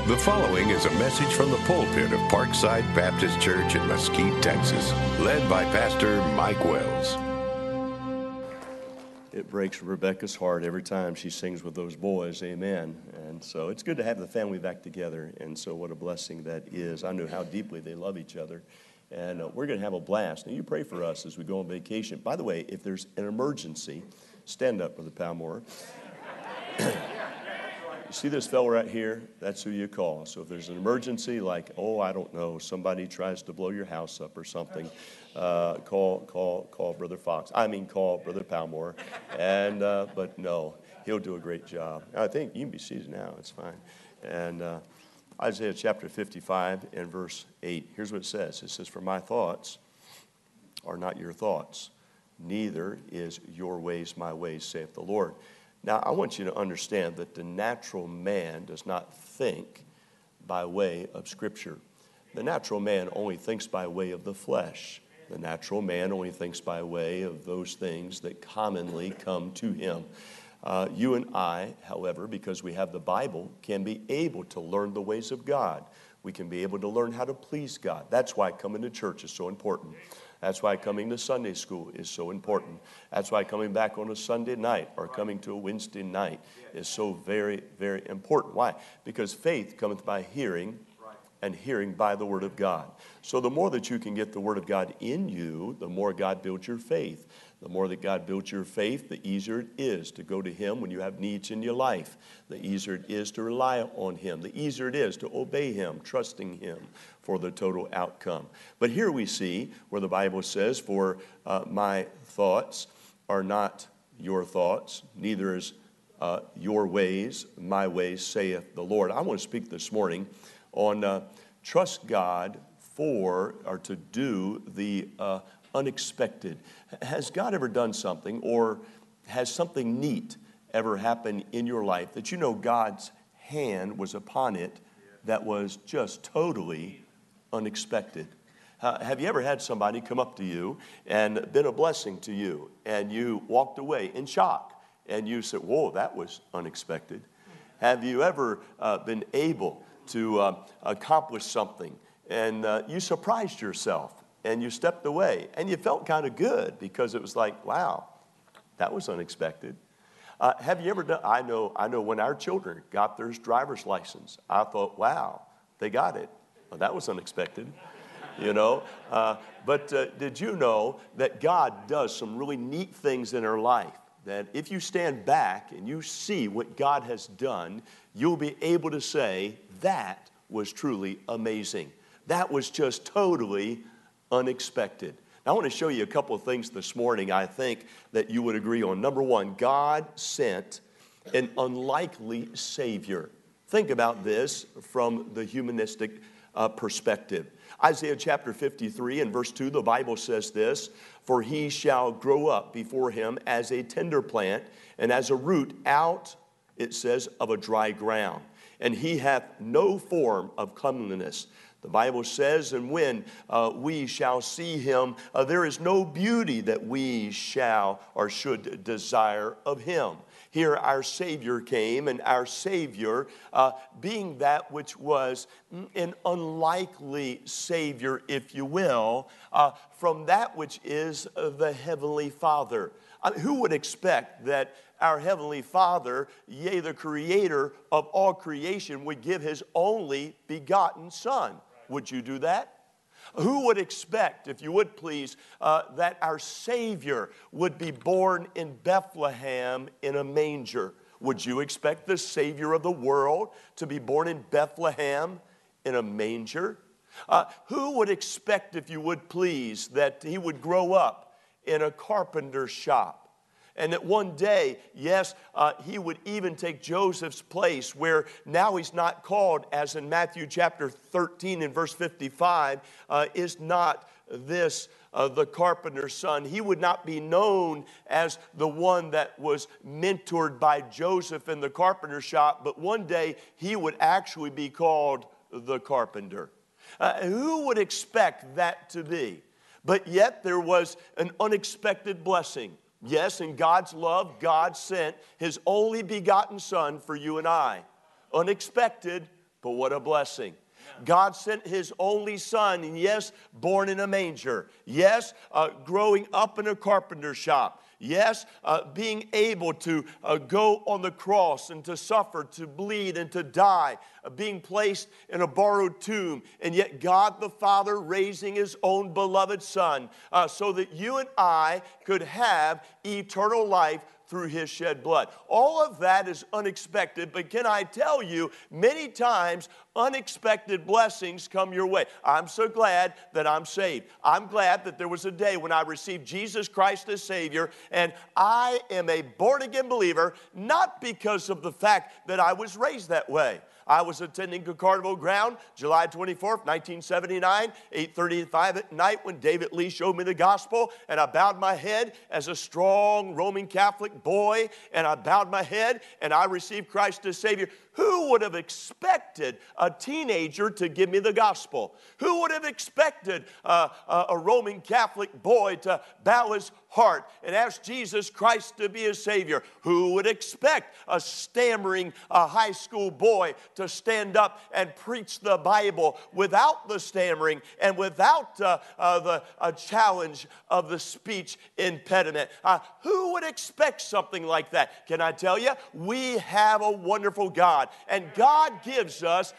The following is a message from the pulpit of Parkside Baptist Church in Mesquite, Texas, led by Pastor Mike Wells. It breaks Rebecca's heart every time she sings with those boys, amen. And so it's good to have the family back together, and so what a blessing that is. I know how deeply they love each other, and we're going to have a blast. And you pray for us as we go on vacation. By the way, if there's an emergency, stand up, Brother Palmore. You see this fellow right here? That's who you call. So if there's an emergency, like, I don't know, somebody tries to blow your house up or something, call Brother Fox. Call Brother Palmore. And but no, he'll do a great job. I think you can be seated now. It's fine. And Isaiah chapter 55 and verse 8. Here's what it says. It says, "For my thoughts are not your thoughts, neither is your ways my ways, saith the Lord." Now, I want you to understand that the natural man does not think by way of Scripture. The natural man only thinks by way of the flesh. The natural man only thinks by way of those things that commonly come to him. You and I, however, because we have the Bible, can be able to learn the ways of God. We can be able to learn how to please God. That's why coming to church is so important. That's why coming to Sunday school is so important. That's why coming back on a Sunday night or coming to a Wednesday night is so very, very important. Why? Because faith cometh by hearing, and hearing by the Word of God. So the more that you can get the Word of God in you, the more God builds your faith. The more that God builds your faith, the easier it is to go to Him when you have needs in your life. The easier it is to rely on Him. The easier it is to obey Him, trusting Him for the total outcome. But here we see where the Bible says, "For my thoughts are not your thoughts, neither is your ways my ways, saith the Lord." I want to speak this morning on trust God for or to do the unexpected. Has God ever done something, or has something neat ever happened in your life that you know God's hand was upon it that was just totally unexpected? Have you ever had somebody come up to you and been a blessing to you, and you walked away in shock, and you said, "Whoa, that was unexpected"? Have you ever been able to accomplish something, and you surprised yourself, and you stepped away, and you felt kind of good because it was like, wow, that was unexpected? Have you ever done, I know when our children got their driver's license, I thought, wow, they got it. Well, that was unexpected, you know. But did you know that God does some really neat things in our life? That if you stand back and you see what God has done, you'll be able to say, that was truly amazing. That was just totally unexpected. Now, I want to show you a couple of things this morning I think that you would agree on. Number one, God sent an unlikely Savior. Think about this from the humanistic perspective. Isaiah chapter 53 and verse 2, the Bible says this, "For he shall grow up before him as a tender plant, and as a root out," it says, "of a dry ground. And he hath no form of comeliness." The Bible says, and when we shall see him, there is no beauty that we shall or should desire of him. Here our Savior came, and our Savior, being that which was an unlikely Savior, if you will, from that which is the Heavenly Father. Who would expect that our Heavenly Father, yea, the Creator of all creation, would give His only begotten Son? Would you do that? Who would expect, if you would please, that our Savior would be born in Bethlehem in a manger? Would you expect the Savior of the world to be born in Bethlehem in a manger? Who would expect, if you would please, that He would grow up in a carpenter's shop? And that one day, yes, he would even take Joseph's place, where now he's not called, as in Matthew chapter 13 and verse 55, is not this the carpenter's son. He would not be known as the one that was mentored by Joseph in the carpenter's shop, but one day he would actually be called the carpenter. Who would expect that to be? But yet there was an unexpected blessing. Yes, in God's love, God sent His only begotten Son for you and I. Unexpected, But what a blessing. God sent His only Son, and yes, born in a manger. Yes, growing up in a carpenter shop. Yes, being able to go on the cross and to suffer, to bleed and to die, being placed in a borrowed tomb, and yet God the Father raising His own beloved Son so that you and I could have eternal life through His shed blood. All of that is unexpected, but can I tell you, many times unexpected blessings come your way. I'm so glad that I'm saved. I'm glad that there was a day when I received Jesus Christ as Savior, and I am a born-again believer, not because of the fact that I was raised that way. I was attending Carnival Ground, July 24th, 1979, 8:35 at night when David Lee showed me the gospel, and I bowed my head as a strong Roman Catholic boy, and I bowed my head, and I received Christ as Savior. Who would have expected a teenager to give me the gospel? Who would have expected a Roman Catholic boy to bow his heart and ask Jesus Christ to be his Savior? Who would expect a stammering high school boy to stand up and preach the Bible without the stammering and without the challenge of the speech impediment? Who would expect something like that? Can I tell you, we have a wonderful God, and God gives us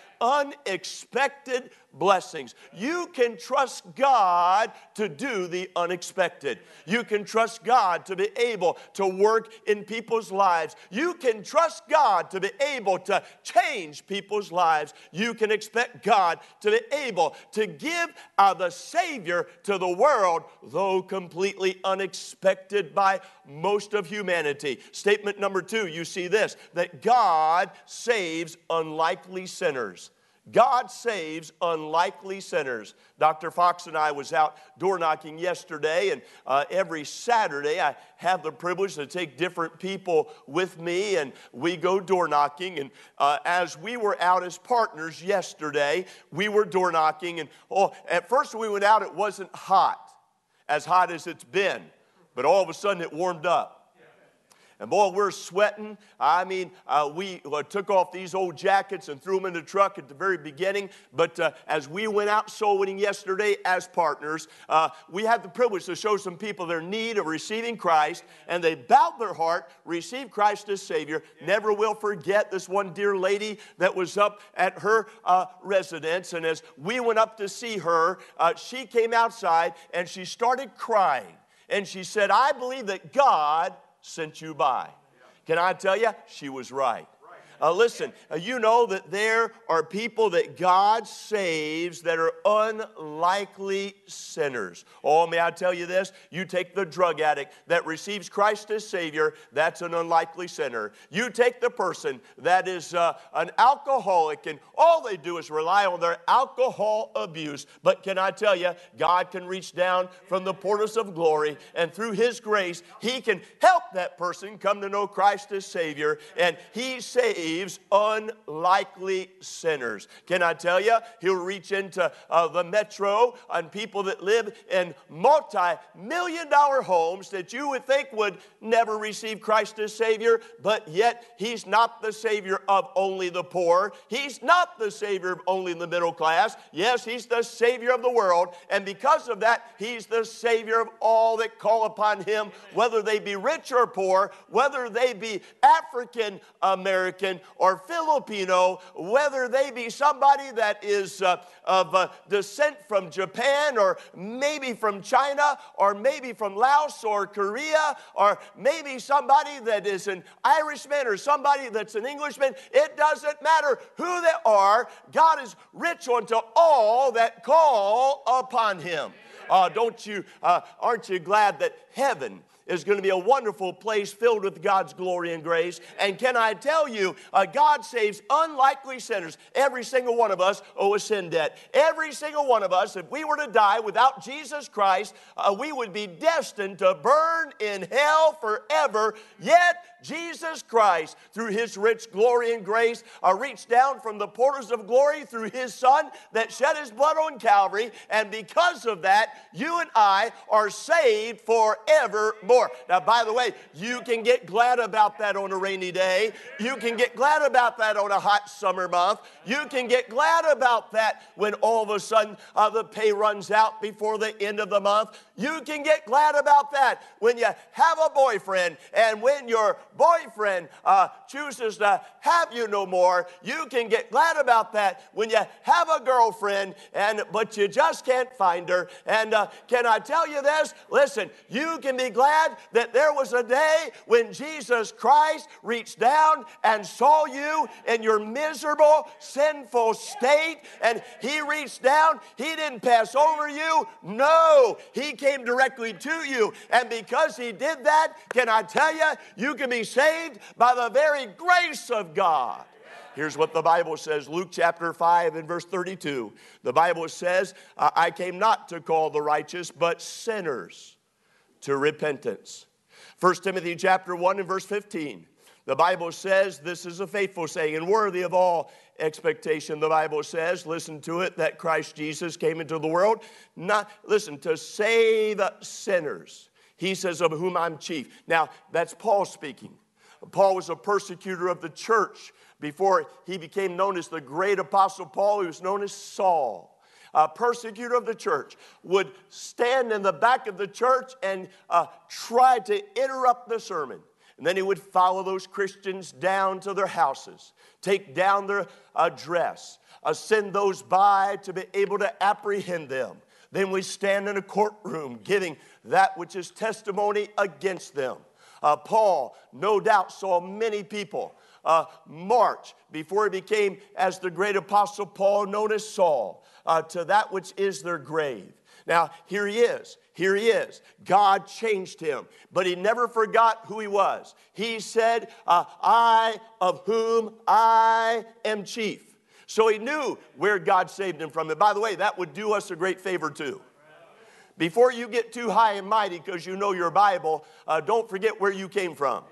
unexpected blessings. You can trust God to do the unexpected. You can trust God to be able to work in people's lives. You can trust God to be able to change people's lives. You can expect God to be able to give the Savior to the world, though completely unexpected by most of humanity. Statement number 2, you see this, that God saves unlikely sinners. God saves unlikely sinners. Dr. Fox and I was out door knocking yesterday, and every Saturday I have the privilege to take different people with me, and we go door knocking. And as we were out as partners yesterday, we were door knocking, and at first when we went out, it wasn't as hot as it's been, but all of a sudden it warmed up. And boy, we're sweating. I mean, we took off these old jackets and threw them in the truck at the very beginning. But as we went out soul winning yesterday as partners, we had the privilege to show some people their need of receiving Christ. And they bowed their heart, received Christ as Savior. Never will forget this one dear lady that was up at her residence. And as we went up to see her, she came outside and she started crying. And she said, "I believe that God sent you by." Can I tell you? She was right. Listen, you know that there are people that God saves that are unlikely sinners. Oh, may I tell you this? You take the drug addict that receives Christ as Savior, that's an unlikely sinner. You take the person that is an alcoholic, and all they do is rely on their alcohol abuse. But can I tell you, God can reach down from the portals of glory, and through His grace, He can help that person come to know Christ as Savior, and He saves unlikely sinners. Can I tell you, He'll reach into the metro and people that live in multi-million-dollar homes that you would think would never receive Christ as Savior, but yet He's not the Savior of only the poor. He's not the Savior of only the middle class. Yes, He's the Savior of the world, and because of that, He's the Savior of all that call upon Him, whether they be rich or poor, whether they be African American or Filipino, whether they be somebody that is of descent from Japan, or maybe from China, or maybe from Laos or Korea, or maybe somebody that is an Irishman or somebody that's an Englishman. It doesn't matter who they are. God is rich unto all that call upon Him. Aren't you glad that heaven is going to be a wonderful place filled with God's glory and grace? And can I tell you, God saves unlikely sinners. Every single one of us owe a sin debt. Every single one of us, if we were to die without Jesus Christ, we would be destined to burn in hell forever. Yet Jesus Christ, through his rich glory and grace, reached down from the portals of glory through his Son that shed his blood on Calvary, and because of that, you and I are saved forevermore. Now, by the way, you can get glad about that on a rainy day. You can get glad about that on a hot summer month. You can get glad about that when all of a sudden the pay runs out before the end of the month. You can get glad about that when you have a boyfriend, and when your boyfriend chooses to have you no more. You can get glad about that when you have a girlfriend, but you just can't find her. And can I tell you this? Listen, you can be glad that there was a day when Jesus Christ reached down and saw you in your miserable, sinful state, and he reached down. He didn't pass over you. No, he came directly to you. And because he did that, can I tell you, you can be saved by the very grace of God. Here's what the Bible says, Luke chapter 5 and verse 32. The Bible says, I came not to call the righteous, but sinners to repentance. 1 Timothy chapter 1 and verse 15. The Bible says, this is a faithful saying and worthy of all expectation. The Bible says, listen to it, that Christ Jesus came into the world, to save sinners. He says, of whom I'm chief. Now, that's Paul speaking. Paul was a persecutor of the church before he became known as the great apostle Paul. He was known as Saul. A persecutor of the church would stand in the back of the church and try to interrupt the sermon. And then he would follow those Christians down to their houses, take down their address, send those by to be able to apprehend them. Then we stand in a courtroom giving that which is testimony against them. Paul, no doubt, saw many people march before he became, as the great apostle Paul, known as Saul, to that which is their grave. Now, here he is. Here he is. God changed him, but he never forgot who he was. He said, I of whom I am chief. So he knew where God saved him from. And by the way, that would do us a great favor too. Before you get too high and mighty because you know your Bible, don't forget where you came from.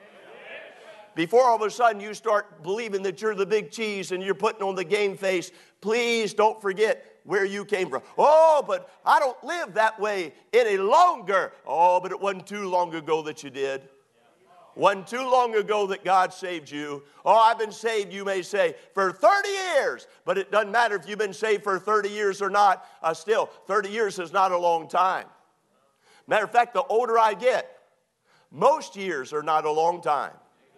Before all of a sudden you start believing that you're the big cheese and you're putting on the game face, please don't forget where you came from. Oh, but I don't live that way any longer. Oh, but it wasn't too long ago that you did. Wasn't too long ago that God saved you. Oh, I've been saved, you may say, for 30 years. But it doesn't matter if you've been saved for 30 years or not. Still, 30 years is not a long time. Matter of fact, the older I get, most years are not a long time.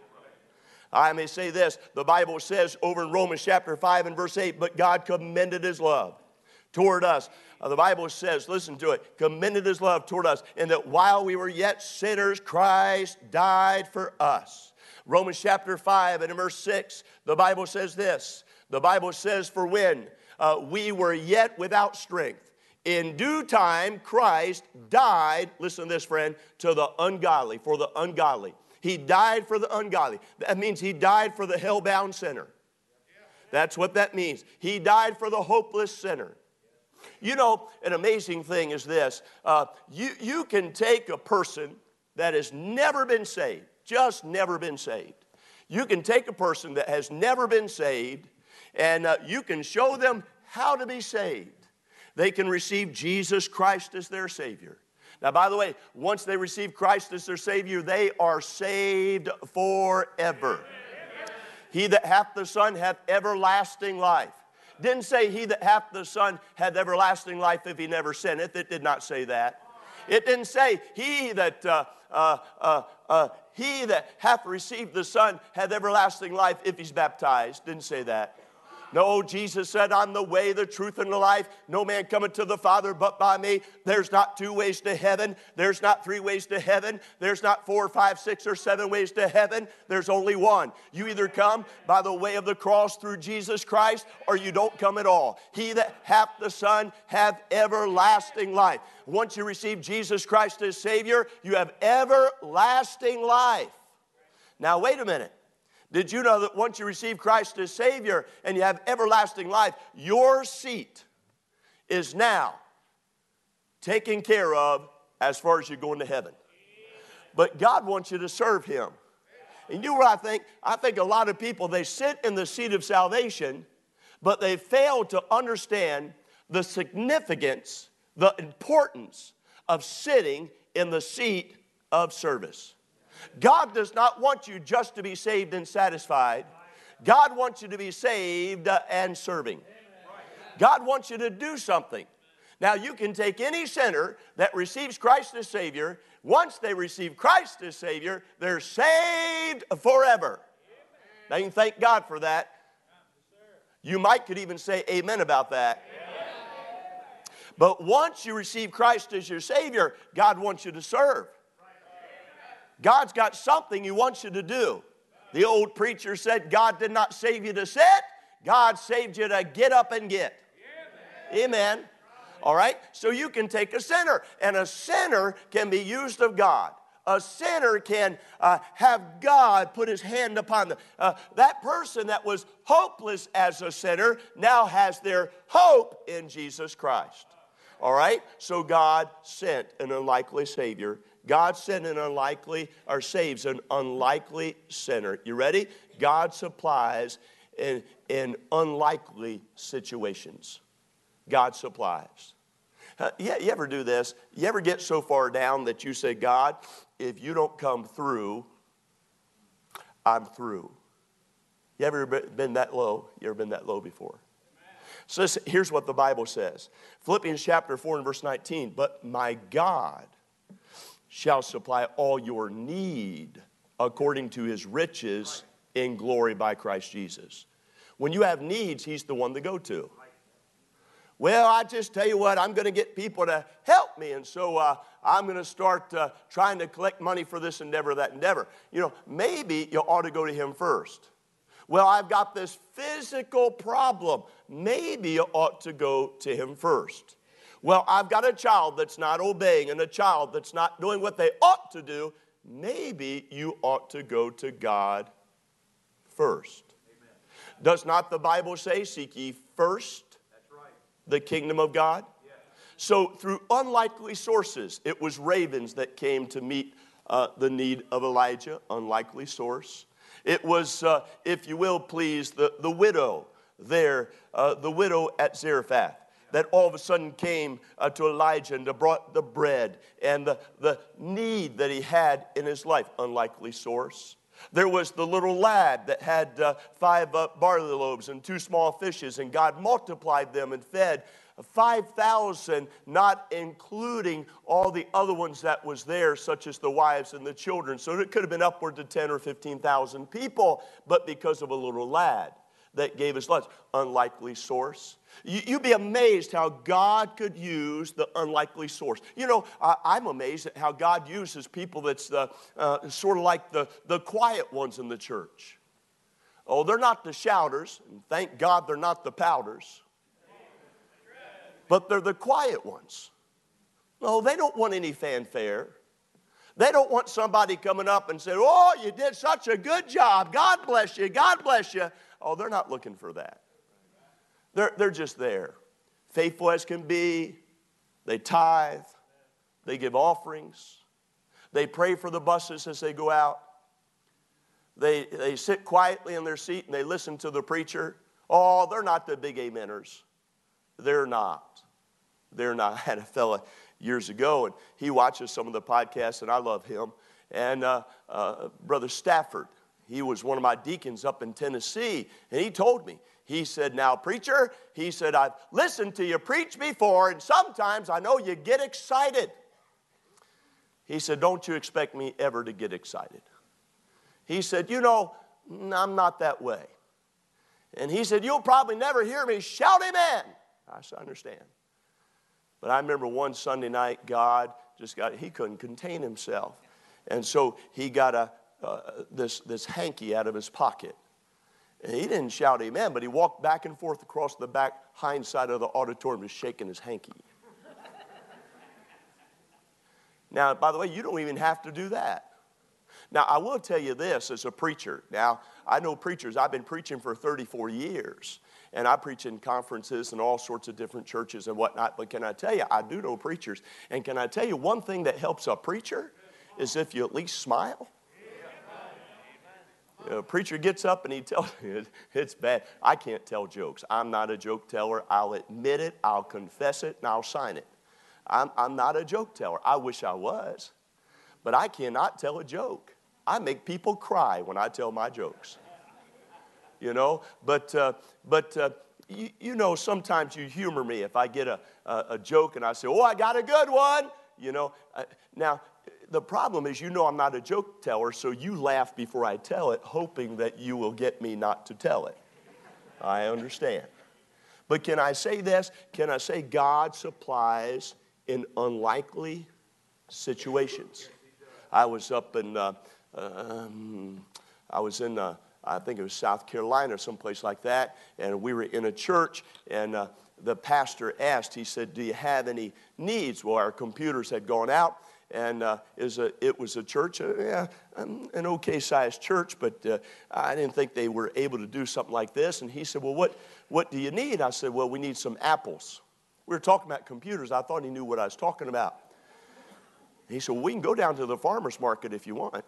I may say this, the Bible says over in Romans chapter 5 and verse 8, but God commended his love toward us. The Bible says, listen to it, commended his love toward us, in that while we were yet sinners, Christ died for us. Romans chapter 5 and in verse 6, the Bible says this. The Bible says, for when we were yet without strength, in due time Christ died, listen to this, friend, to the ungodly, for the ungodly. He died for the ungodly. That means he died for the hell-bound sinner. That's what that means. He died for the hopeless sinner. You know, an amazing thing is this. You can take a person that has never been saved, just never been saved. You can take a person that has never been saved, and you can show them how to be saved. They can receive Jesus Christ as their Savior. Now, by the way, once they receive Christ as their Savior, they are saved forever. He that hath the Son hath everlasting life. Didn't say he that hath the Son hath everlasting life if he never sinneth. It did not say that. It didn't say he that hath received the Son hath everlasting life if he's baptized. Didn't say that. No, Jesus said, I'm the way, the truth, and the life. No man cometh to the Father but by me. There's not 2 ways to heaven. There's not 3 ways to heaven. There's not 4 or 5, 6 or 7 ways to heaven. There's only one. You either come by the way of the cross through Jesus Christ, or you don't come at all. He that hath the Son hath everlasting life. Once you receive Jesus Christ as Savior, you have everlasting life. Now, wait a minute. Did you know that once you receive Christ as Savior and you have everlasting life, your seat is now taken care of as far as you're going to heaven? But God wants you to serve Him. And you know what I think? I think a lot of people, they sit in the seat of salvation, but they fail to understand the significance, the importance of sitting in the seat of service. God does not want you just to be saved and satisfied. God wants you to be saved and serving. God wants you to do something. Now, you can take any sinner that receives Christ as Savior. Once they receive Christ as Savior, they're saved forever. Now, you can thank God for that. You could even say amen about that. But once you receive Christ as your Savior, God wants you to serve. God's got something He wants you to do. The old preacher said, God did not save you to sit. God saved you to get up and get. Amen. All right? So you can take a sinner, and a sinner can be used of God. A sinner can have God put His hand upon them. That person that was hopeless as a sinner now has their hope in Jesus Christ. All right? So God sent an unlikely Savior. God sent an unlikely, or saves an unlikely sinner. You ready? God supplies in unlikely situations. God supplies. You ever do this? You ever get so far down that you say, God, if you don't come through, I'm through. You ever been that low? You ever been that low before? So here's what the Bible says. Philippians chapter 4 and verse 19. But my God shall supply all your need according to His riches in glory by Christ Jesus. When you have needs, He's the one to go to. Well, I just tell you what, I'm going to get people to help me, and so I'm going to start trying to collect money for this endeavor, that endeavor. You know, maybe you ought to go to Him first. Well, I've got this physical problem. Maybe you ought to go to Him first. Well, I've got a child that's not obeying and a child that's not doing what they ought to do. Maybe you ought to go to God first. Amen. Does not the Bible say, seek ye first the kingdom of God? Yeah. So through unlikely sources, it was ravens that came to meet the need of Elijah, unlikely source. It was, if you will please, the widow there, the widow at Zarephath, that all of a sudden came to Elijah and brought the bread and the need that he had in his life, unlikely source. There was the little lad that had 5 barley loaves and 2 small fishes, and God multiplied them and fed 5,000, not including all the other ones that was there, such as the wives and the children. So it could have been upward to 10 or 15,000 people, but because of a little lad that gave us lunch. Unlikely source. You'd be amazed how God could use the unlikely source. You know, I'm amazed at how God uses people that's sort of like the quiet ones in the church. Oh, they're not the shouters, and thank God they're not the pouters. But they're the quiet ones. No, they don't want any fanfare. They don't want somebody coming up and saying, oh, you did such a good job. God bless you. God bless you. Oh, they're not looking for that. They're just there. Faithful as can be. They tithe. They give offerings. They pray for the buses as they go out. They sit quietly in their seat and they listen to the preacher. Oh, they're not the big ameners. They're not. They're not. I had a fella years ago, and he watches some of the podcasts, and I love him. And Brother Stafford, he was one of my deacons up in Tennessee, and he told me, he said, now, preacher, he said, I've listened to you preach before, and sometimes I know you get excited. He said, don't you expect me ever to get excited. He said, you know, I'm not that way. And he said, you'll probably never hear me shout amen. I said, I understand. But I remember one Sunday night, God he couldn't contain himself. And so he got this hanky out of his pocket. And he didn't shout amen, but he walked back and forth across the back hind side of the auditorium just shaking his hanky. Now, by the way, you don't even have to do that. Now, I will tell you this as a preacher. Now, I know preachers. I've been preaching for 34 years. And I preach in conferences and all sorts of different churches and whatnot. But can I tell you, I do know preachers. And can I tell you one thing that helps a preacher is if you at least smile. Preacher gets up and he tells me it's bad. I can't tell jokes. I'm not a joke teller. I'll admit it, I'll confess it, and I'll sign it. I'm not a joke teller. I wish I was, but I cannot tell a joke. I make people cry when I tell my jokes. You know, but you know, sometimes you humor me if I get a joke and I say, oh, I got a good one. You know, now the problem is, you know, I'm not a joke teller, so you laugh before I tell it, hoping that you will get me not to tell it. I understand. But can I say this? Can I say God supplies in unlikely situations? I was up in, I think it was South Carolina or someplace like that, and we were in a church, and the pastor asked, he said, do you have any needs? Well, our computers had gone out, and it was a church, an okay-sized church, but I didn't think they were able to do something like this. And he said, well, what do you need? I said, well, we need some apples. We were talking about computers. I thought he knew what I was talking about. He said, well, we can go down to the farmer's market if you want.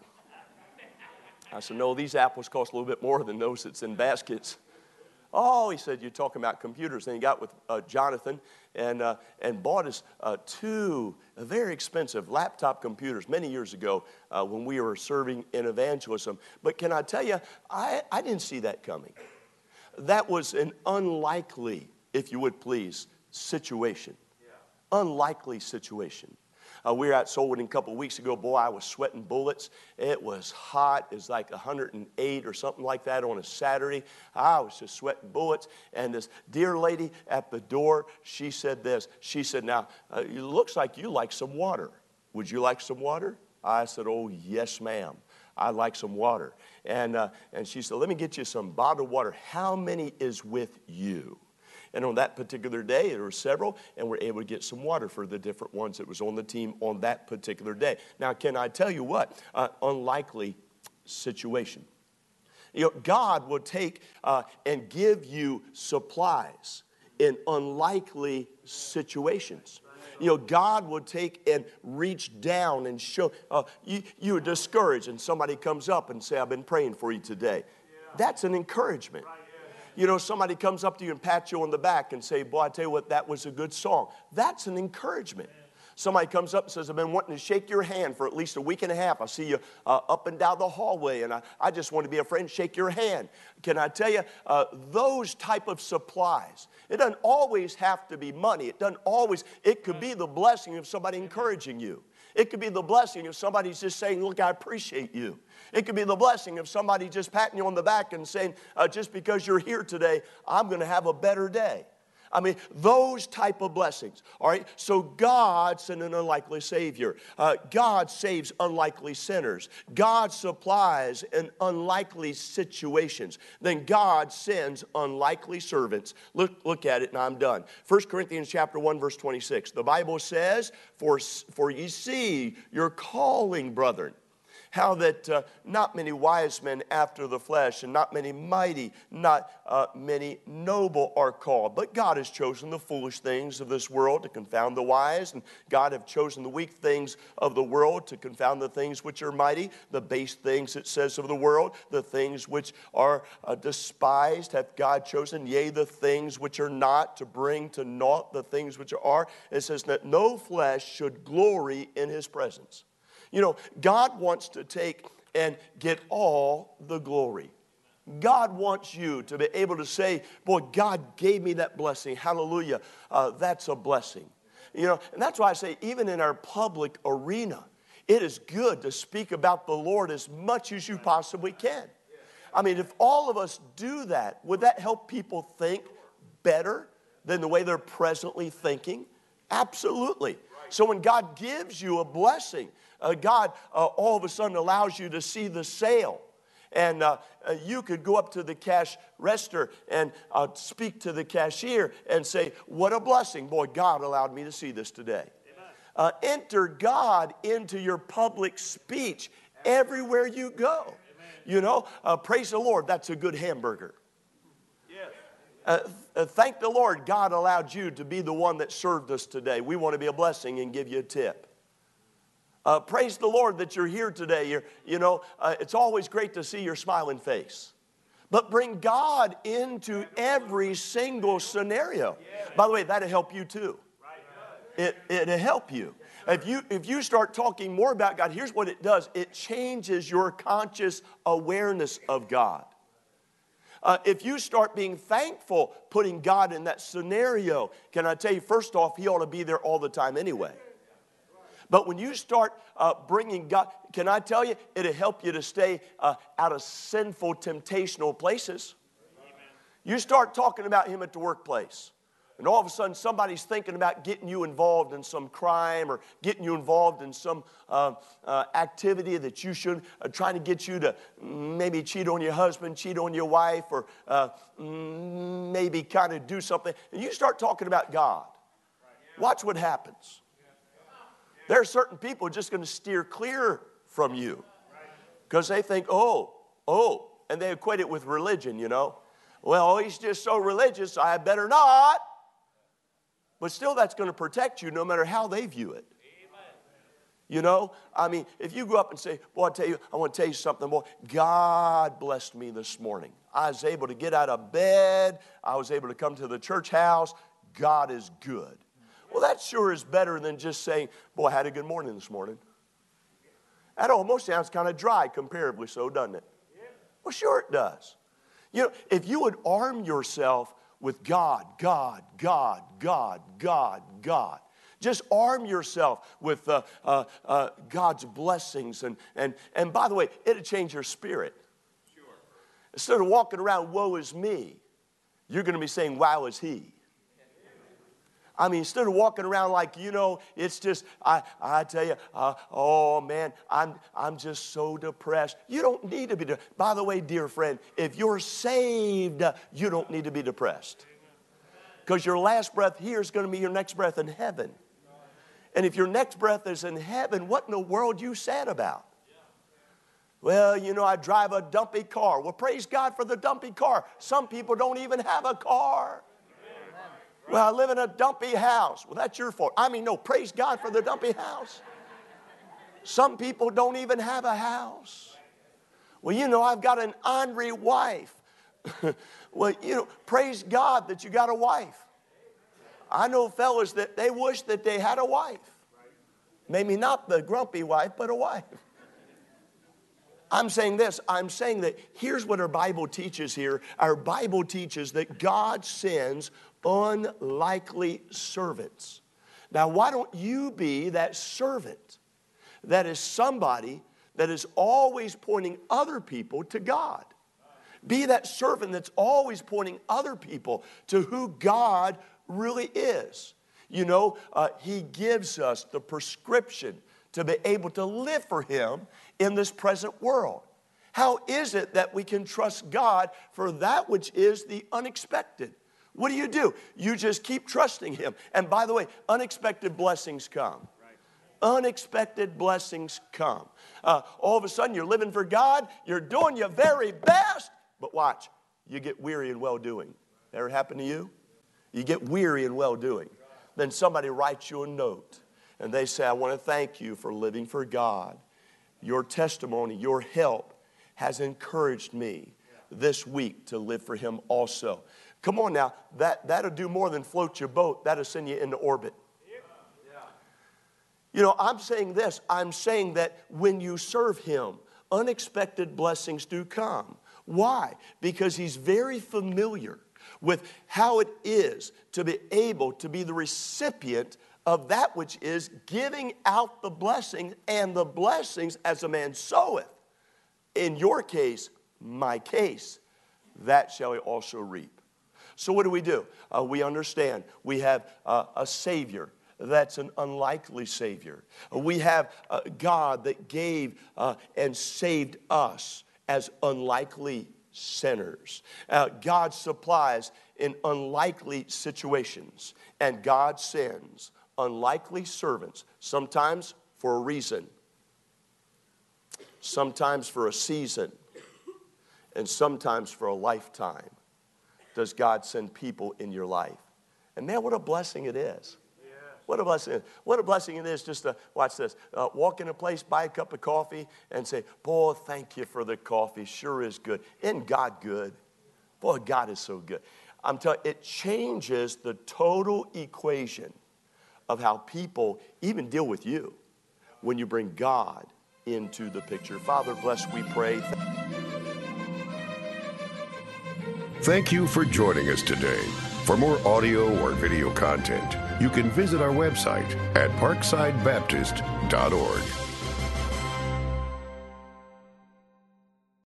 I said, no, these apples cost a little bit more than those that's in baskets. Oh, he said, you're talking about computers. And he got with Jonathan and bought us two very expensive laptop computers many years ago when we were serving in evangelism. But can I tell you, I didn't see that coming. That was an unlikely, if you would please, situation. Yeah. Unlikely situation. We were at Soulwood a couple of weeks ago. Boy, I was sweating bullets. It was hot. It was like 108 or something like that on a Saturday. I was just sweating bullets. And this dear lady at the door, she said this. She said, now, it looks like you like some water. Would you like some water? I said, oh, yes, ma'am. I'd like some water. And she said, let me get you some bottled water. How many is with you? And on that particular day, there were several, and we're able to get some water for the different ones that was on the team on that particular day. Now, can I tell you what? Unlikely situation. You know, God will take and give you supplies in unlikely situations. You know, God will take and reach down and show. You are discouraged, and somebody comes up and say, I've been praying for you today. That's an encouragement. You know, somebody comes up to you and pats you on the back and say, boy, I tell you what, that was a good song. That's an encouragement. Somebody comes up and says, I've been wanting to shake your hand for at least a week and a half. I see you up and down the hallway, and I just want to be a friend, shake your hand. Can I tell you, those type of supplies, it doesn't always have to be money. It could be the blessing of somebody encouraging you. It could be the blessing of somebody just saying, look, I appreciate you. It could be the blessing of somebody just patting you on the back and saying, just because you're here today, I'm going to have a better day. I mean, those type of blessings, all right? So God sent an unlikely Savior. God saves unlikely sinners. God supplies in unlikely situations. Then God sends unlikely servants. Look at it, and I'm done. 1 Corinthians chapter 1, verse 26. The Bible says, For ye see your calling, brethren, how that not many wise men after the flesh, and not many mighty, not many noble are called. But God has chosen the foolish things of this world to confound the wise, and God have chosen the weak things of the world to confound the things which are mighty, the base things, it says, of the world, the things which are despised hath God chosen, yea, the things which are not, to bring to naught the things which are. It says that no flesh should glory in his presence. You know, God wants to take and get all the glory. God wants you to be able to say, boy, God gave me that blessing. Hallelujah. That's a blessing. You know, and that's why I say, even in our public arena, it is good to speak about the Lord as much as you possibly can. I mean, if all of us do that, would that help people think better than the way they're presently thinking? Absolutely. So when God gives you a blessing, God all of a sudden allows you to see the sale. And you could go up to the cash register and speak to the cashier and say, what a blessing. Boy, God allowed me to see this today. Enter God into your public speech everywhere you go. Amen. You know, praise the Lord, that's a good hamburger. Thank the Lord, God allowed you to be the one that served us today. We want to be a blessing and give you a tip. Praise the Lord that you're here today. It's always great to see your smiling face. But bring God into every single scenario. By the way, that'll help you too. It'll help you. If you start talking more about God, here's what it does. It changes your conscious awareness of God. If you start being thankful, putting God in that scenario, can I tell you, first off, He ought to be there all the time anyway. But when you start bringing God, can I tell you, it'll help you to stay out of sinful, temptational places. You start talking about Him at the workplace. And all of a sudden, somebody's thinking about getting you involved in some crime or getting you involved in some activity that you shouldn't, trying to get you to maybe cheat on your husband, cheat on your wife, or maybe kind of do something. And you start talking about God. Watch what happens. There are certain people just going to steer clear from you because they think, and they equate it with religion, Well, he's just so religious, I better not. But still, that's going to protect you no matter how they view it. If you go up and say, boy, I want to tell you something, boy, God blessed me this morning. I was able to get out of bed. I was able to come to the church house. God is good. Well, that sure is better than just saying, boy, I had a good morning this morning. That almost sounds kind of dry comparatively so, doesn't it? Well, sure it does. If you would arm yourself with God, God, God, God, God, God. Just arm yourself with God's blessings. And by the way, it'll change your spirit. Sure. Instead of walking around, woe is me, you're going to be saying, wow is He. Instead of walking around like, it's just, I tell you, oh man, I'm just so depressed. You don't need to be depressed. By the way, dear friend, if you're saved, you don't need to be depressed. Because your last breath here is going to be your next breath in heaven. And if your next breath is in heaven, what in the world are you sad about? Well, I drive a dumpy car. Well, praise God for the dumpy car. Some people don't even have a car. Well, I live in a dumpy house. Well, that's your fault. No, praise God for the dumpy house. Some people don't even have a house. Well, I've got an ornery wife. Well, praise God that you got a wife. I know fellas that they wish that they had a wife. Maybe not the grumpy wife, but a wife. I'm saying this. I'm saying that here's what our Bible teaches here. Our Bible teaches that God sends unlikely servants. Now, why don't you be that servant that is somebody that is always pointing other people to God? Be that servant that's always pointing other people to who God really is. He gives us the prescription to be able to live for Him in this present world. How is it that we can trust God for that which is the unexpected? What do? You just keep trusting Him. And by the way, unexpected blessings come. Unexpected blessings come. All of a sudden, you're living for God. You're doing your very best. But watch, you get weary in well-doing. Ever happen to you? You get weary in well-doing. Then somebody writes you a note. And they say, I want to thank you for living for God. Your testimony, your help has encouraged me this week to live for Him also. Come on now, that'll do more than float your boat. That'll send you into orbit. I'm saying this. I'm saying that when you serve Him, unexpected blessings do come. Why? Because He's very familiar with how it is to be able to be the recipient of that which is giving out the blessing, and the blessings as a man soweth. In your case, my case, that shall he also reap. So what do? We understand we have a Savior that's an unlikely Savior. We have God that gave and saved us as unlikely sinners. God supplies in unlikely situations, and God sends unlikely servants, sometimes for a reason, sometimes for a season, and sometimes for a lifetime. Does God send people in your life? And man, what a blessing it is. What a blessing. What a blessing it is just to, watch this, walk in a place, buy a cup of coffee, and say, boy, thank you for the coffee. Sure is good. Isn't God good? Boy, God is so good. I'm telling you, it changes the total equation of how people even deal with you when you bring God into the picture. Father, bless, we pray. Thank you for joining us today. For more audio or video content, you can visit our website at parksidebaptist.org.